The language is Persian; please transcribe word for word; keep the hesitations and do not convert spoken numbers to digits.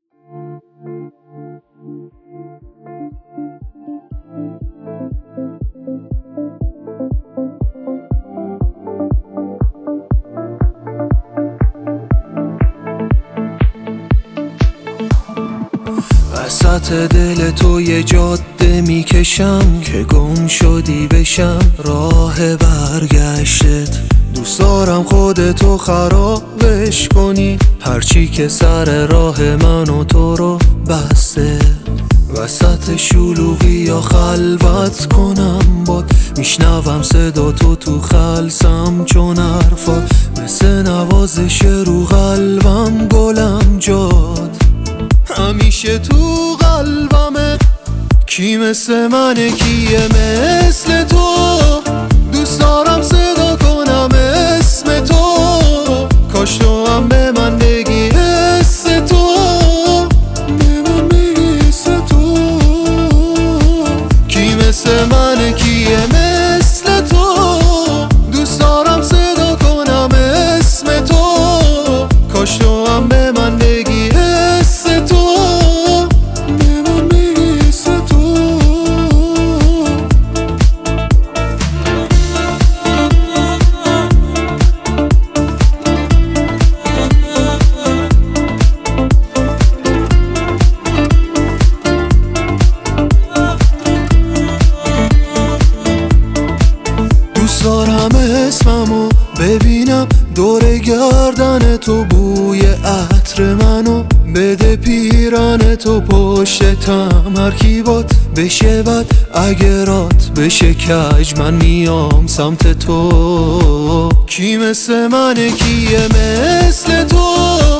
وسط دل تو یه جاده میکشم که گم شدی بشم راه برگشتت. دوست دارم خودتو خرابش کنی، هرچی که سر راه من و تو رو بسته. وسط شلوغی یا خلوت کنم باد، میشنوم صدا تو تو خلسم چون حرفات مثل نوازش رو قلبم گلم جاد. همیشه تو قلبمه، کی مثل منه کیه مثل تو؟ دوست دارم صدا کنم اسم تو، کاش تو هم به من بگی حس تو، به من بگی حس تو. کی مثل منه کیه مثل تو؟ دوست دارم صدا کنم اسم تو، کاش تو هم به من بگی حس تو. دوست دارم اسممو ببینم دور گردن تو، بوی عطر منو بده پیران تو، پشتم هر کی باد بشه بد اگه رات بشه کج من میام سمت تو. کی مثل منه کیه مثل تو؟